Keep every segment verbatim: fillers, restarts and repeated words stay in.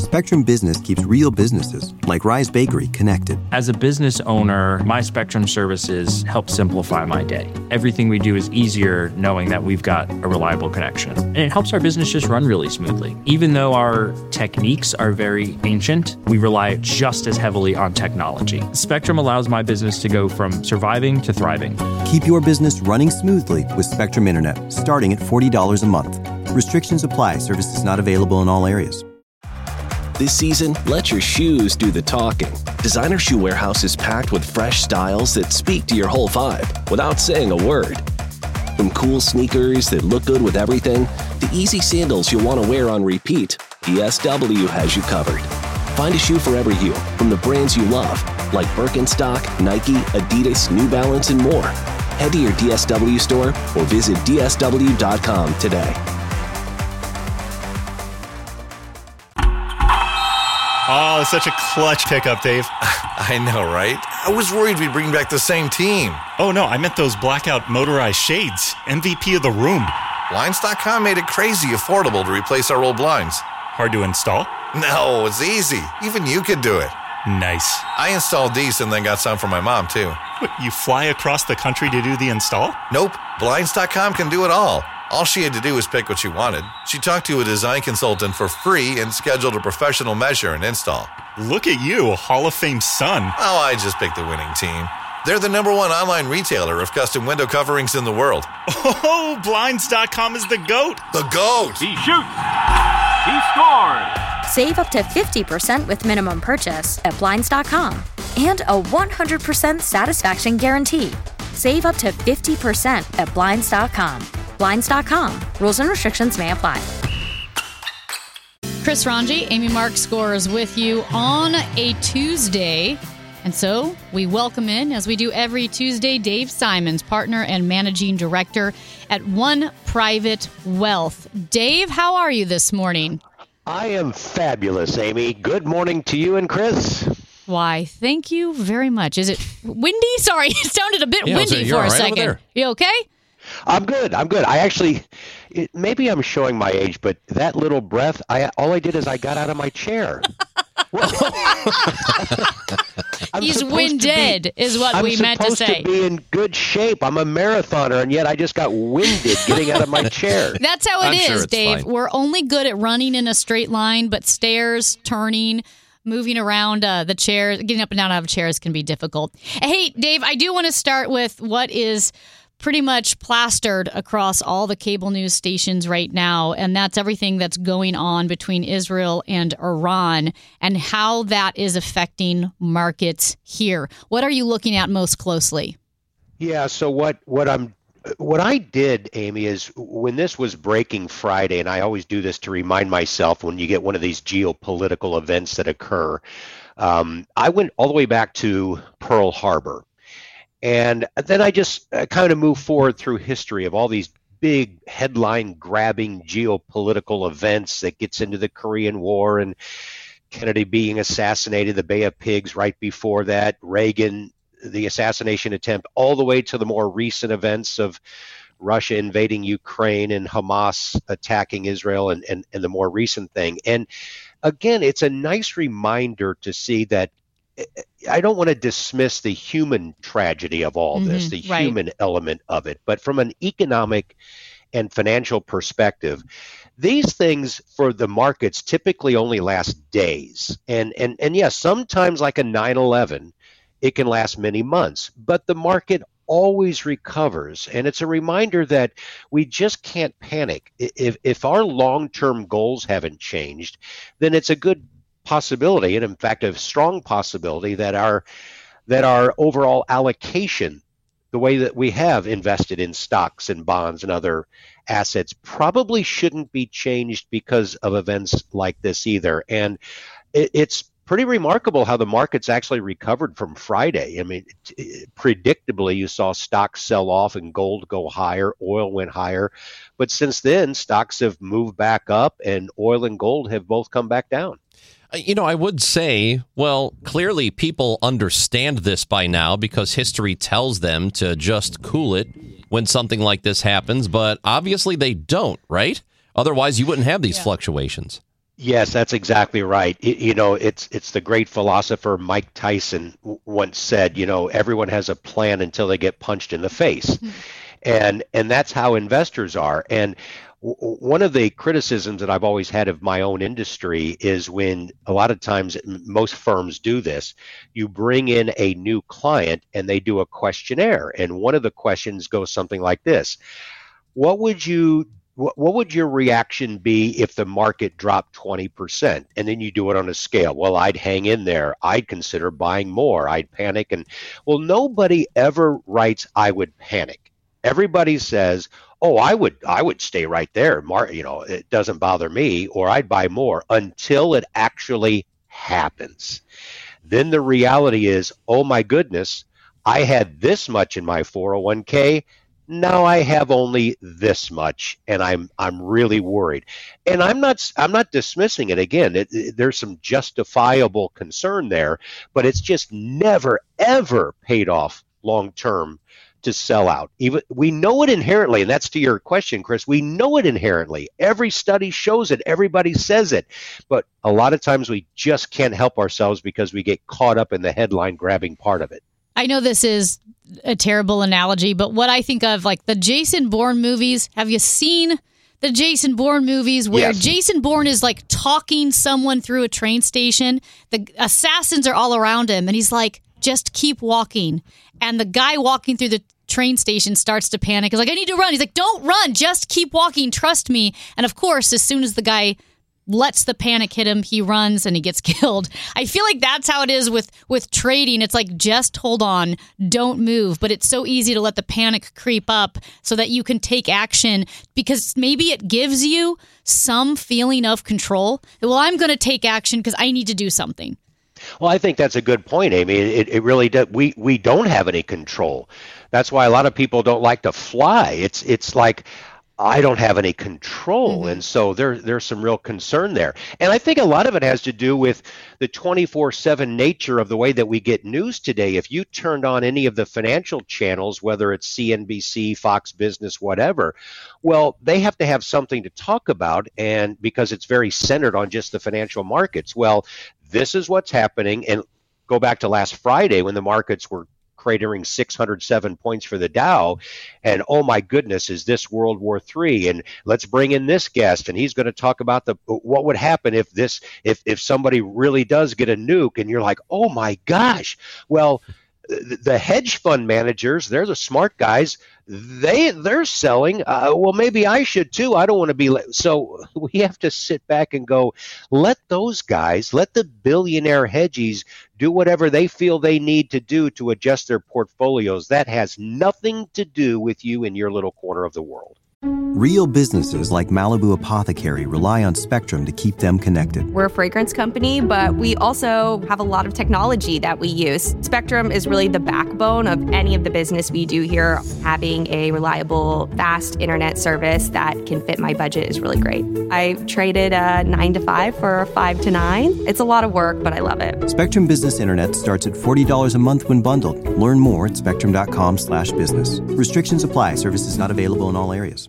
Spectrum Business keeps real businesses, like Rise Bakery, connected. As a business owner, my Spectrum services help simplify my day. Everything we do is easier knowing that we've got a reliable connection. And it helps our business just run really smoothly. Even though our techniques are very ancient, we rely just as heavily on technology. Spectrum allows my business to go from surviving to thriving. Keep your business running smoothly with Spectrum Internet, starting at forty dollars a month. Restrictions apply. Services not available in all areas. This season, let your shoes do the talking. Designer Shoe Warehouse is packed with fresh styles that speak to your whole vibe without saying a word. From cool sneakers that look good with everything to easy sandals you'll want to wear on repeat, D S W has you covered. Find a shoe for every you from the brands you love, like Birkenstock, Nike, Adidas, New Balance, and more. Head to your D S W store or visit D S W dot com today. Oh, such a clutch pickup, Dave. I know, right? I was worried we'd bring back the same team. Oh, no, I meant those blackout motorized shades. M V P of the room. Blinds dot com made it crazy affordable to replace our old blinds. Hard to install? No, it's easy. Even you could do it. Nice. I installed these and then got some for my mom, too. What, you fly across the country to do the install? Nope. Blinds dot com can do it all. All she had to do was pick what she wanted. She talked to a design consultant for free and scheduled a professional measure and install. Look at you, a Hall of Fame son. Oh, I just picked the winning team. They're the number one online retailer of custom window coverings in the world. Oh, Blinds dot com is the GOAT. The GOAT! He shoots! He scores! Save up to fifty percent with minimum purchase at Blinds dot com. And a one hundred percent satisfaction guarantee. Save up to fifty percent at Blinds dot com. Blinds dot com. Rules and restrictions may apply. Chris Ranji, Amy Mark scores with you on a Tuesday. And so we welcome in, as we do every Tuesday, Dave Simons, partner and managing director at One Private Wealth. Dave, how are you this morning? I am fabulous, Amy. Good morning to you and Chris. Why, thank you very much. Is it windy? Sorry, it sounded a bit yeah, windy for a right second. You okay? I'm good. I'm good. I actually, it, maybe I'm showing my age, but that little breath, I all I did is I got out of my chair. He's winded, be, is what I'm we meant to say. I'm supposed to be in good shape. I'm a marathoner, and yet I just got winded getting out of my chair. That's how it I'm is, sure Dave. fine. We're only good at running in a straight line, but stairs, turning, moving around uh, the chair, getting up and down out of chairs can be difficult. Hey, Dave, I do want to start with what is pretty much plastered across all the cable news stations right now, and that's everything that's going on between Israel and Iran and how that is affecting markets here. What are you looking at most closely? Yeah, so what what I'm what I did, Amy, is when this was breaking Friday, and I always do this to remind myself when you get one of these geopolitical events that occur, um, I went all the way back to Pearl Harbor. And then I just uh, kind of moved forward through history of all these big headline-grabbing geopolitical events that gets into the Korean War and Kennedy being assassinated, the Bay of Pigs right before that, Reagan, the assassination attempt, all the way to the more recent events of Russia invading Ukraine and Hamas attacking Israel and, and, and the more recent thing. And again, it's a nice reminder to see that I don't want to dismiss the human tragedy of all this, mm-hmm, the right. human element of it. But from an economic and financial perspective, these things for the markets typically only last days. And, and, and yes, sometimes like a nine eleven, it can last many months. But the market always recovers. And it's a reminder that we just can't panic. If, if our long-term goals haven't changed, then it's a good possibility, and in fact a strong possibility, that our that our overall allocation, the way that we have invested in stocks and bonds and other assets, probably shouldn't be changed because of events like this either. And it, it's pretty remarkable how the markets actually recovered from Friday. I mean, t- predictably, you saw stocks sell off and gold go higher, oil went higher, but since then stocks have moved back up and oil and gold have both come back down. You know, I would say, well, clearly people understand this by now because history tells them to just cool it when something like this happens, but obviously they don't, right? Otherwise, you wouldn't have these yeah. fluctuations. Yes, that's exactly right. It, you know, it's it's the great philosopher Mike Tyson w- once said, you know, everyone has a plan until they get punched in the face. Mm-hmm. And and that's how investors are. And w- one of the criticisms that I've always had of my own industry is when a lot of times most firms do this, you bring in a new client and they do a questionnaire. And one of the questions goes something like this. What would you What, what would your reaction be if the market dropped twenty percent? And then you do it on a scale. Well, I'd hang in there. I'd consider buying more. I'd panic. And well, nobody ever writes, I would panic. Everybody says, oh, I would I would stay right there. Mar- you know, it doesn't bother me, or I'd buy more until it actually happens. Then the reality is, oh my goodness, I had this much in my four oh one k. Now I have only this much, and I'm I'm really worried. And I'm not I'm not dismissing it. Again, it, it, there's some justifiable concern there, but it's just never ever paid off long term to sell out. Even we know it inherently, and that's to your question, Chris. We know it inherently. Every study shows it. Everybody says it, but a lot of times we just can't help ourselves because we get caught up in the headline grabbing part of it. I know this is a terrible analogy, but what I think of, like the Jason Bourne movies, have you seen the Jason Bourne movies where yes. Jason Bourne is like talking someone through a train station? The assassins are all around him, and he's like, just keep walking. And the guy walking through the train station starts to panic. He's like, I need to run. He's like, don't run. Just keep walking. Trust me. And of course, as soon as the guy lets the panic hit him, he runs and he gets killed. I feel like that's how it is with, with trading. It's like, just hold on, don't move. But it's so easy to let the panic creep up so that you can take action, because maybe it gives you some feeling of control. Well, I'm going to take action because I need to do something. Well, I think that's a good point, Amy. It, it really does. We, we don't have any control. That's why a lot of people don't like to fly. It's, it's like, I don't have any control. Mm-hmm. And so there, there's some real concern there. And I think a lot of it has to do with the twenty-four seven nature of the way that we get news today. If you turned on any of the financial channels, whether it's C N B C, Fox Business, whatever, well, they have to have something to talk about, and because it's very centered on just the financial markets. Well, this is what's happening. And go back to last Friday when the markets were cratering six hundred seven points for the Dow, and oh my goodness, is this World War Three? And let's bring in this guest, and he's going to talk about the what would happen if this if if somebody really does get a nuke. And you're like, oh my gosh. Well, the hedge fund managers, they're the smart guys. They they're selling. Uh, well, maybe I should too. I don't want to be. So we have to sit back and go, let those guys, let the billionaire hedgies do whatever they feel they need to do to adjust their portfolios. That has nothing to do with you in your little corner of the world. Real businesses like Malibu Apothecary rely on Spectrum to keep them connected. We're a fragrance company, but we also have a lot of technology that we use. Spectrum is really the backbone of any of the business we do here. Having a reliable, fast internet service that can fit my budget is really great. I traded a nine to five for a five to nine. It's a lot of work, but I love it. Spectrum Business Internet starts at forty dollars a month when bundled. Learn more at spectrum.com slash business. Restrictions apply. Services not available in all areas.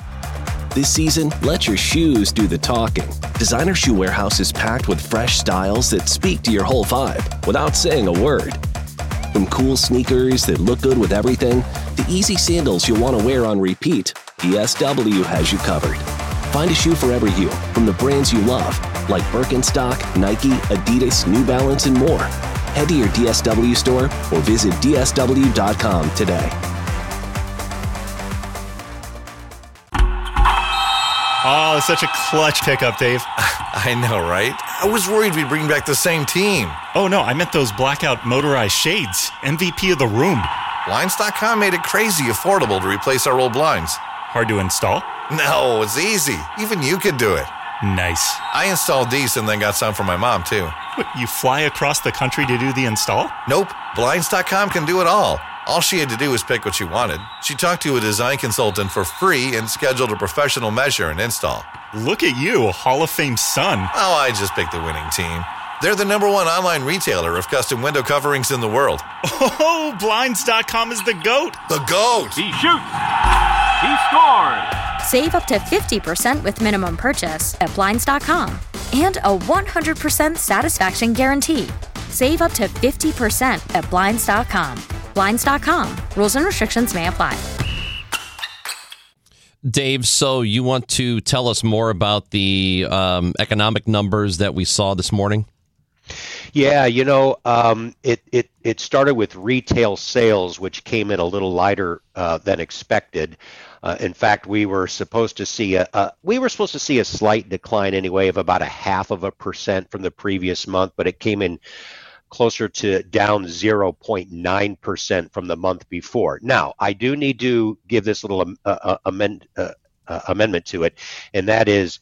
This season, let your shoes do the talking. Designer Shoe Warehouse is packed with fresh styles that speak to your whole vibe without saying a word. From cool sneakers that look good with everything to easy sandals you'll want to wear on repeat, D S W has you covered. Find a shoe for every you from the brands you love, like Birkenstock, Nike, Adidas, New Balance, and more. Head to your D S W store or visit D S W dot com today. Oh, such a clutch pickup, Dave. I know, right? I was worried we'd bring back the same team. Oh, no, I meant those blackout motorized shades. M V P of the room. Blinds dot com made it crazy affordable to replace our old blinds. Hard to install? No, it's easy. Even you could do it. Nice. I installed these and then got some for my mom, too. What, you fly across the country to do the install? Nope. Blinds dot com can do it all. All she had to do was pick what she wanted. She talked to a design consultant for free and scheduled a professional measure and install. Look at you, a Hall of Fame son. Oh, I just picked the winning team. They're the number one online retailer of custom window coverings in the world. Oh, Blinds dot com is the GOAT. The GOAT. He shoots. He scores. Save up to fifty percent with minimum purchase at Blinds dot com. and a one hundred percent satisfaction guarantee. Save up to fifty percent at Blinds dot com. Blinds dot com. Rules and restrictions may apply. Dave, so you want to tell us more about the um, economic numbers that we saw this morning? Yeah, you know, um, it, it, it started with retail sales, which came in a little lighter uh, than expected. Uh, in fact, we were supposed to see a, a we were supposed to see a slight decline anyway of about a half of a percent from the previous month, but it came in closer to down zero point nine percent from the month before. Now, I do need to give this little um, uh, amend, uh, uh, amendment to it, and that is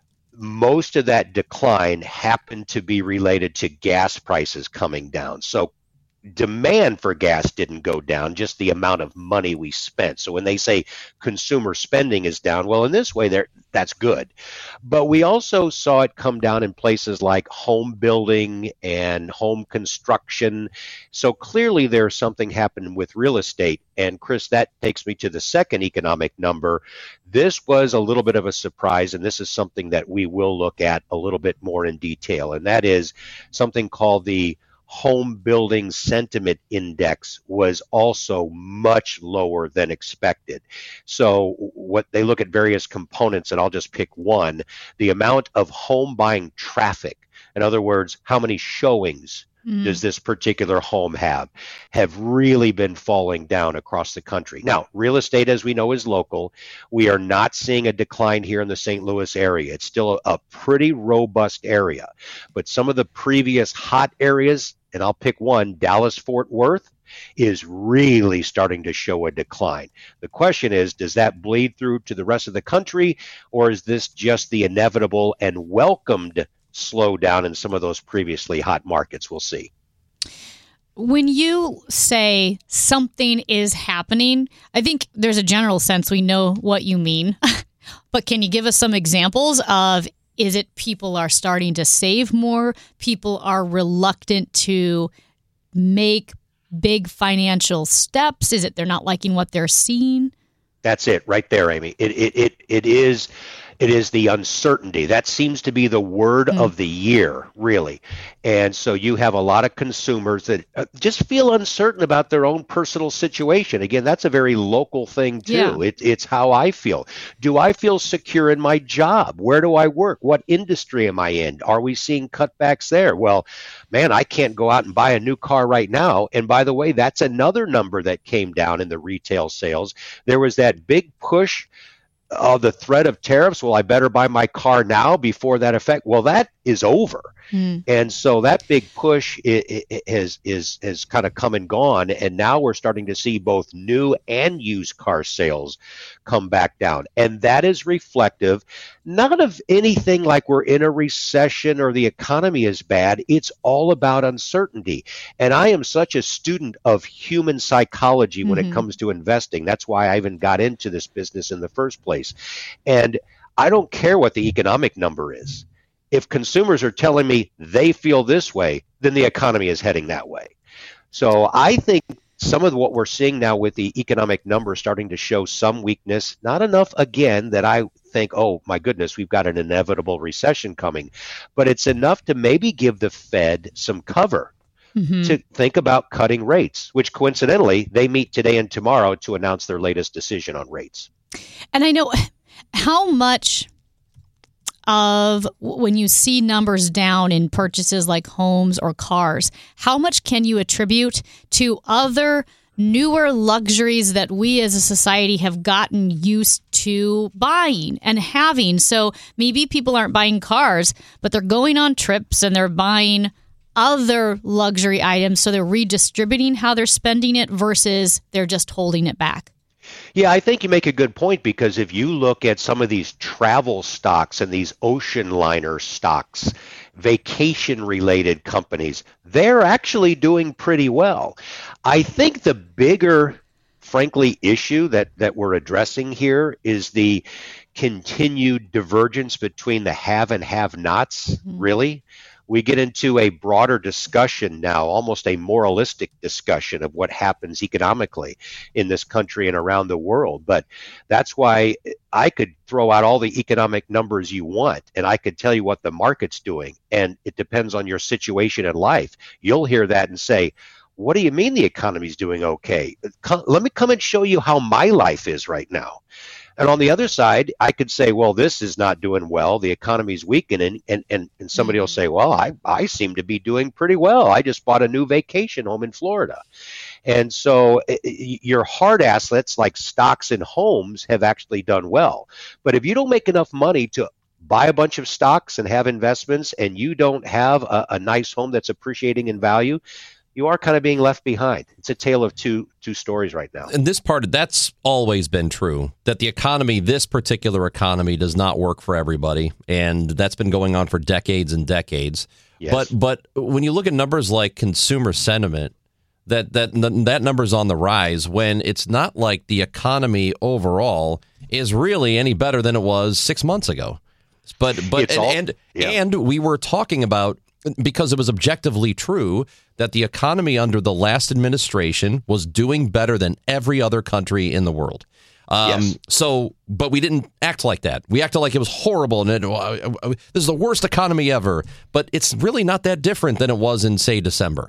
most of that decline happened to be related to gas prices coming down. So demand for gas didn't go down, just the amount of money we spent. So when they say consumer spending is down, well, in this way, there that's good. But we also saw it come down in places like home building and home construction. So clearly there's something happening with real estate. And Chris, that takes me to the second economic number. This was a little bit of a surprise, and this is something that we will look at a little bit more in detail. And that is something called the Home Building Sentiment Index was also much lower than expected. So what they look at various components, and I'll just pick one, the amount of home buying traffic. In other words, how many showings mm. does this particular home have, have really been falling down across the country. Now, real estate, as we know, is local. We are not seeing a decline here in the Saint Louis area. It's still a, a pretty robust area. But some of the previous hot areas, and I'll pick one, Dallas-Fort Worth, is really starting to show a decline. The question is, does that bleed through to the rest of the country, or is this just the inevitable and welcomed slowdown in some of those previously hot markets? We'll see. When you say something is happening, I think there's a general sense we know what you mean. But can you give us some examples of, is it people are starting to save more? People are reluctant to make big financial steps? Is it they're not liking what they're seeing? That's it right there, Amy. It it it, it is it is the uncertainty. That seems to be the word mm. of the year, really. And so you have a lot of consumers that just feel uncertain about their own personal situation. Again, that's a very local thing, too. Yeah. It, it's how I feel. Do I feel secure in my job? Where do I work? What industry am I in? Are we seeing cutbacks there? Well, man, I can't go out and buy a new car right now. And by the way, that's another number that came down in the retail sales. There was that big push of the threat of tariffs. Well, I better buy my car now before that effect. Well, that is over. Mm. And so that big push is, is, is, is kind of come and gone. And now we're starting to see both new and used car sales come back down. And that is reflective not of anything like we're in a recession or the economy is bad. It's all about uncertainty. And I am such a student of human psychology when mm-hmm. it comes to investing. That's why I even got into this business in the first place. And I don't care what the economic number is. If consumers are telling me they feel this way, then the economy is heading that way. So I think some of what we're seeing now with the economic numbers starting to show some weakness, not enough, again, that I think, oh, my goodness, we've got an inevitable recession coming. But it's enough to maybe give the Fed some cover mm-hmm. to think about cutting rates, which coincidentally, they meet today and tomorrow to announce their latest decision on rates. And I know how much of when you see numbers down in purchases like homes or cars, how much can you attribute to other newer luxuries that we as a society have gotten used to buying and having? So maybe people aren't buying cars, but they're going on trips and they're buying other luxury items. So they're redistributing how they're spending it versus they're just holding it back. Yeah, I think you make a good point, because if you look at some of these travel stocks and these ocean liner stocks, vacation-related companies, they're actually doing pretty well. I think the bigger, frankly, issue that, that we're addressing here is the continued divergence between the have and have-nots, mm-hmm. really. we get into a broader discussion now, almost a moralistic discussion of what happens economically in this country and around the world. But that's why I could throw out all the economic numbers you want, and I could tell you what the market's doing, and it depends on your situation in life. You'll hear that and say, what do you mean the economy's doing okay? Come, let me come and show you how my life is right now. And on the other side, I could say, well, this is not doing well. The economy's weakening. And, and, and somebody will say, well, I, I seem to be doing pretty well. I just bought a new vacation home in Florida. And so your hard assets like stocks and homes have actually done well. But if you don't make enough money to buy a bunch of stocks and have investments, and you don't have a, a nice home that's appreciating in value, you are kind of being left behind. It's a tale of two two stories right now. And this part, that's always been true, that the economy, this particular economy, does not work for everybody. And that's been going on for decades and decades. Yes. But but when you look at numbers like consumer sentiment, that, that, that number's on the rise, when it's not like the economy overall is really any better than it was six months ago. But but and, all, and, yeah. and we were talking about, because it was objectively true, that the economy under the last administration was doing better than every other country in the world. Um, yes. So, but we didn't act like that. We acted like it was horrible and it, uh, uh, this is the worst economy ever. But it's really not that different than it was in, say, December.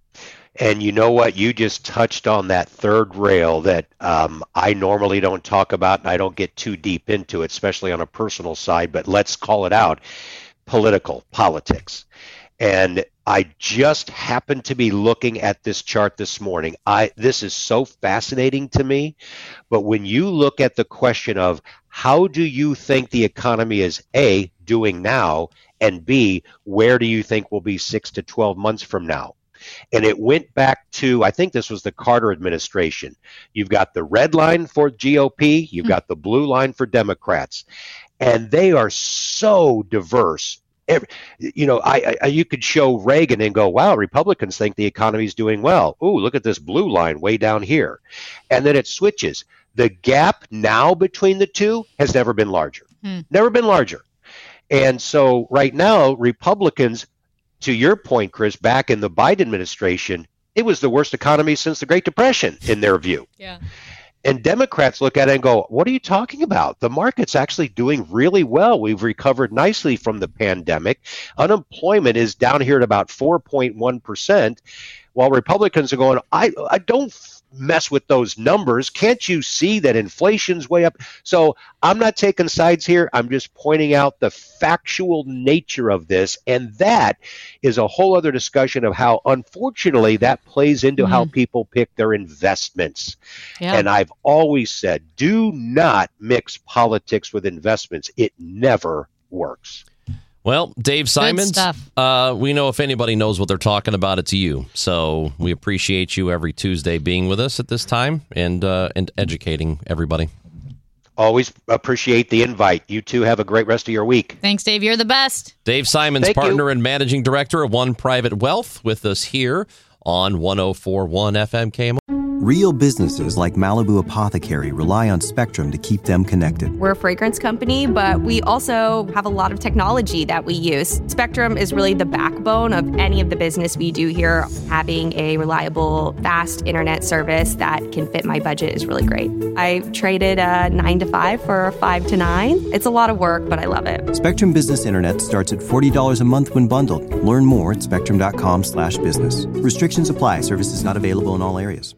And you know what? You just touched on that third rail that um, I normally don't talk about, and I don't get too deep into it, especially on a personal side. But let's call it out: political politics. And I just happened to be looking at this chart this morning. I this is so fascinating to me. But when you look at the question of how do you think the economy is A, doing now, and B, where do you think we'll be six to twelve months from now? And it went back to, I think this was the Carter administration. You've got the red line for G O P, you've got the blue line for Democrats, and they are so diverse. Every, you know, I, I you could show Reagan and go, wow, Republicans think the economy is doing well. Ooh, look at this blue line way down here. And then it switches. The gap now between the two has never been larger. Hmm. Never been larger. And so right now, Republicans, to your point, Chris, back in the Biden administration, it was the worst economy since the Great Depression, in their view. Yeah. And Democrats look at it and go, what are you talking about? The market's actually doing really well. We've recovered nicely from the pandemic. Unemployment is down here at about four point one percent, while Republicans are going, I, I don't mess with those numbers. Can't you see that inflation's way up? So I'm not taking sides here. I'm just pointing out the factual nature of this. And that is a whole other discussion of how, unfortunately, that plays into mm-hmm. how people pick their investments. Yeah. And I've always said, do not mix politics with investments. It never works. Well, Dave Simons, uh, we know if anybody knows what they're talking about, it's you. So we appreciate you every Tuesday being with us at this time and uh, and educating everybody. Always appreciate the invite. You two have a great rest of your week. Thanks, Dave. You're the best. Dave Simons, Thank partner you. and managing director of One Private Wealth, with us here on one oh four point one F M K M O. Real businesses like Malibu Apothecary rely on Spectrum to keep them connected. We're a fragrance company, but we also have a lot of technology that we use. Spectrum is really the backbone of any of the business we do here. Having a reliable, fast internet service that can fit my budget is really great. I traded a nine to five for a five to nine. It's a lot of work, but I love it. Spectrum Business Internet starts at forty dollars a month when bundled. Learn more at spectrum.com slash business. Restrictions apply. Services not available in all areas.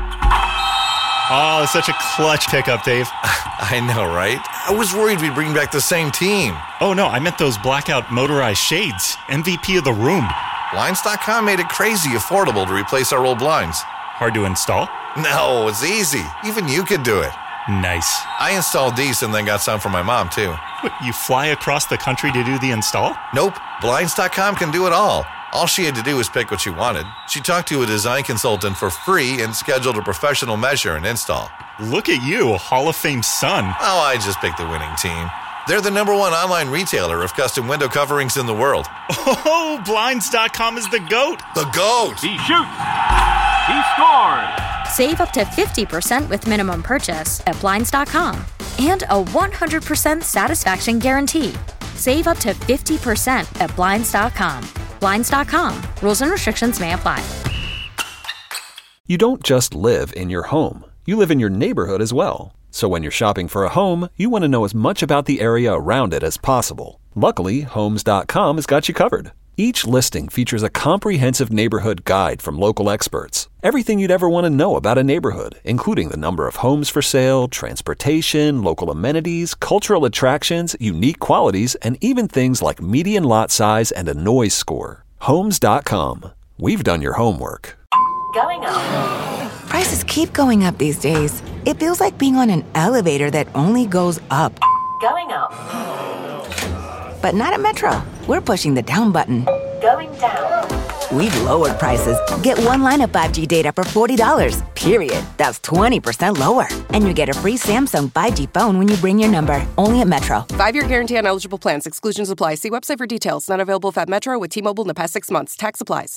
Oh, such a clutch pickup, Dave. I know, right? I was worried we'd bring back the same team. Oh, no, I meant those blackout motorized shades. M V P of the room. Blinds dot com made it crazy affordable to replace our old blinds. Hard to install? No, it's easy. Even you could do it. Nice. I installed these and then got some for my mom, too. What, you fly across the country to do the install? Nope. Blinds dot com can do it all. All she had to do was pick what she wanted. She talked to a design consultant for free and scheduled a professional measure and install. Look at you, a Hall of Fame son. Oh, I just picked the winning team. They're the number one online retailer of custom window coverings in the world. Oh, Blinds dot com is the GOAT. The GOAT. He shoots. He scored. Save up to fifty percent with minimum purchase at Blinds dot com. And a one hundred percent satisfaction guarantee. Save up to fifty percent at Blinds dot com. Blinds dot com. Rules and restrictions may apply. You don't just live in your home. You live in your neighborhood as well. So when you're shopping for a home, you want to know as much about the area around it as possible. Luckily, Homes dot com has got you covered. Each listing features a comprehensive neighborhood guide from local experts. Everything you'd ever want to know about a neighborhood, including the number of homes for sale, transportation, local amenities, cultural attractions, unique qualities, and even things like median lot size and a noise score. Homes dot com. We've done your homework. Going up. Prices keep going up these days. It feels like being on an elevator that only goes up. Going up. But not at Metro. We're pushing the down button. Going down. We've lowered prices. Get one line of five G data for forty dollars, period. That's twenty percent lower. And you get a free Samsung five G phone when you bring your number. Only at Metro. Five-year guarantee on eligible plans. Exclusions apply. See website for details. Not available if at Metro with T-Mobile in the past six months. Tax applies.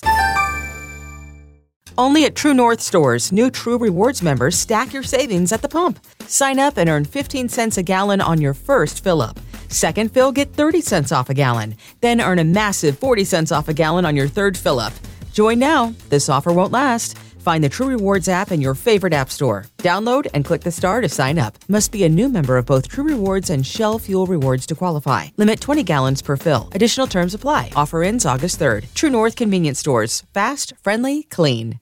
Only at True North stores, new True Rewards members stack your savings at the pump. Sign up and earn fifteen cents a gallon on your first fill-up. Second fill, get thirty cents off a gallon. Then earn a massive forty cents off a gallon on your third fill-up. Join now. This offer won't last. Find the True Rewards app in your favorite app store. Download and click the star to sign up. Must be a new member of both True Rewards and Shell Fuel Rewards to qualify. Limit twenty gallons per fill. Additional terms apply. Offer ends August third. True North Convenience Stores. Fast, friendly, clean.